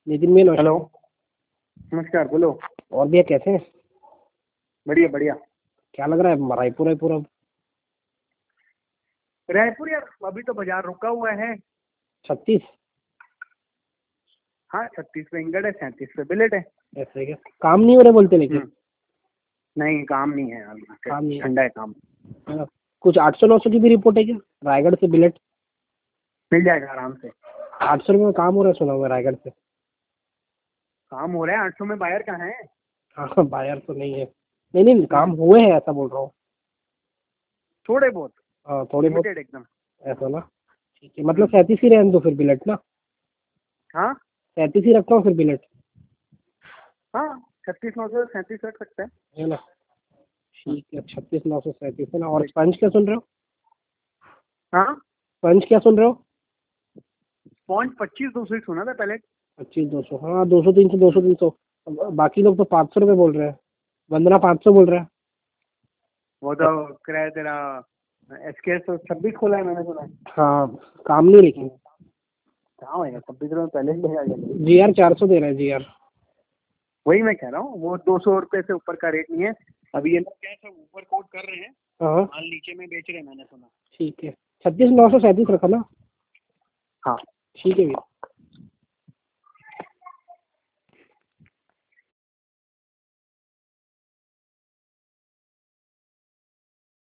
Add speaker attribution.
Speaker 1: नितिन भैया
Speaker 2: हेलो,
Speaker 1: नमस्कार।
Speaker 2: नमस्कार। बोलो।
Speaker 1: और भैया कैसे हैं?
Speaker 2: बढ़िया बढ़िया।
Speaker 1: क्या लग रहा है रायपुर रायपुर अब?
Speaker 2: रायपुर यार, अभी तो बाजार रुका हुआ है।
Speaker 1: 36?
Speaker 2: हाँ, 36 पे इंगड़ है, 37 पे बिलेट है।
Speaker 1: ऐसे क्या काम नहीं हो रहे बोलते लेकिन?
Speaker 2: नहीं, काम नहीं है यार,
Speaker 1: काम नहीं है।
Speaker 2: ठंडा है काम।
Speaker 1: है ना? कुछ 800-900 की भी रिपोर्ट है क्या रायगढ़ से बिलेट?
Speaker 2: मिल जाएगा आराम से।
Speaker 1: 800 रुपये में काम हो रहा है सुना हुआ रायगढ़ से।
Speaker 2: काम हो रहा है 800 में, बायर कहाँ है?
Speaker 1: हाँ बायर तो नहीं है। नहीं नहीं काम हुए हैं ऐसा बोल रहा हूँ।
Speaker 2: थोड़े बहुत,
Speaker 1: हाँ थोड़े बहुत।
Speaker 2: लिमिटेड एकदम।
Speaker 1: ऐसा ना? ठीक है, मतलब 37 ही रहने दो फिर बिलेट ना।
Speaker 2: हाँ
Speaker 1: 37 ही रखता हूँ फिर बिलेट।
Speaker 2: हाँ, 36,900 37 रख सकते हैं।
Speaker 1: है ना? ठीक है, 36,937 है ना। और स्पंज क्या सुन रहे हो?
Speaker 2: हाँ,
Speaker 1: स्पंज क्या सुन रहे हो?
Speaker 2: पॉइंट 25-200 ही सुना था पहले।
Speaker 1: 25-200, हाँ 200-300 200-300। बाकी लोग तो 500 रुपये बोल रहे हैं। वंदना 500 बोल रहा है।
Speaker 2: वो तो किराया तेरा एसकेएस तो 26 खोला है मैंने सुना है।
Speaker 1: हाँ काम नहीं लेकिन।
Speaker 2: कहाँ होएगा 26 रुपये, पहले ही ले आएगा।
Speaker 1: जीआर 400 दे रहा है जीआर।
Speaker 2: वही मैं कह रहा हूँ, वो 200 रुपये से ऊपर का रेट नहीं है। अभी ये लोग क्या है, सब ऊपर कोट कर रहे हैं,
Speaker 1: हाँ
Speaker 2: माल नीचे में बेच रहे हैं, मैंने सुना।
Speaker 1: ठीक है, 36,937 रखा ना।
Speaker 2: हाँ
Speaker 1: ठीक है भैया।